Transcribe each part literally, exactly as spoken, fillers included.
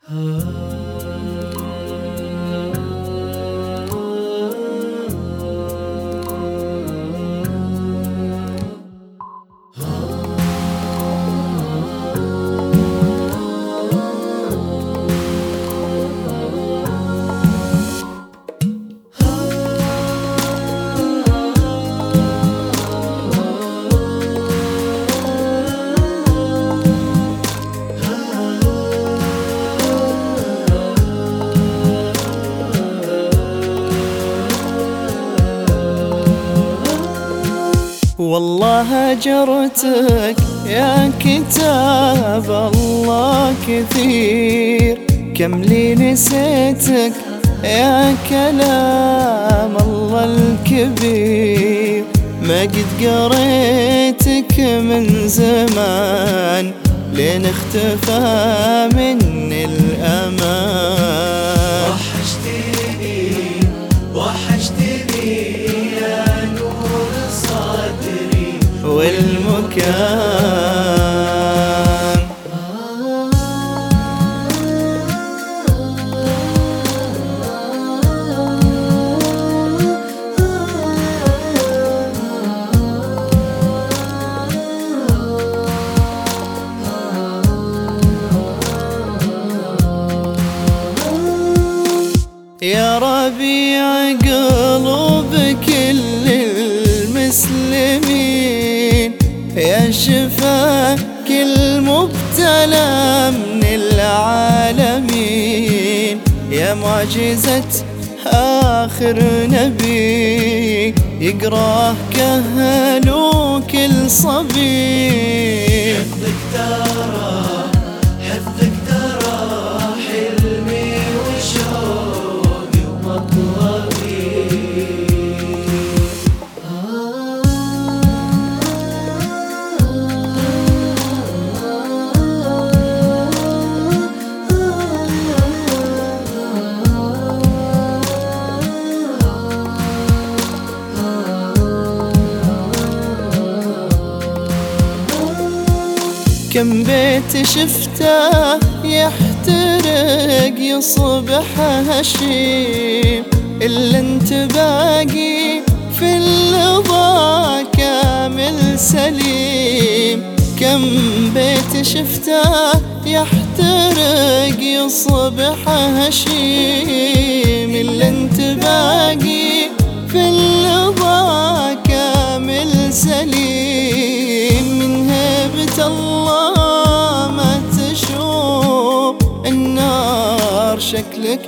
والله هجرتك يا كتاب الله كثير، كم لي نسيتك يا كلام الله الكبير. ما قد قريتك من زمان لين اختفى مني الأمان. وحشتني وحشتني يا نور صدري والمكان. يا ربيع قلوب كل المسلمين، يا شفاء كل مبتلى من العالمين، يا معجزة آخر نبي يقراه كهل وكل صبي. حفظك ترى حفظك ترى حلمي وشوقي ومطلبي. كم بيت شفته يحترق يصبح هشيم، إلا انت باقي في اللظى كامل سليم. كم بيت شفته يحترق يصبح هشيم، إلا انت باقي في اللظى كامل سليم. من هيبة الله ما تشوف النار شكلك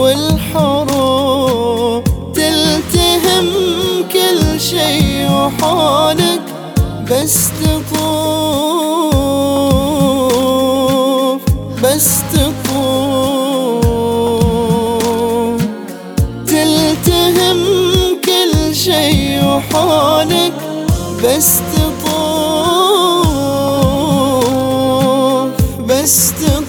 والحروب، تلتهم كل شي وحولك بس تطوف بس تطوف. تلتهم كل شي وحولك بس تطوف بس تطوف.